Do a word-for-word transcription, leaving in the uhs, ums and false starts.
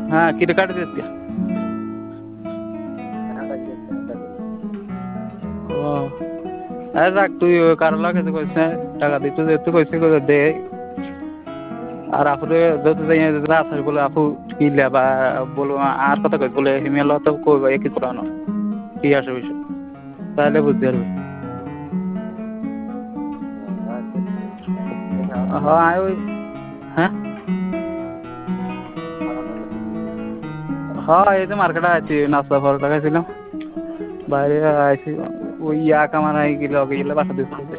হ্যাঁ কিটা কাটে দিতে ও আরে রাখ তুই কারো লাগে তো কইছ না টাকা দিতে তুই কইছিস দে আর আপুরে যত যাই রাত বলে আপু কিলা বা বলবো আর কথা কই বলে হিমেল তো কইবা একই পুরানো কি আসে বিষয় তাহলে বুঝতে পারবি হ্যাঁ ওই হ্যাঁ হ্যাঁ এই তো মার্কেটে আছি নাস্তা পরোটা খাইছিলাম বাইরে আইছি ওই ইয়া কামার গেলে গেলে বাসা দিতে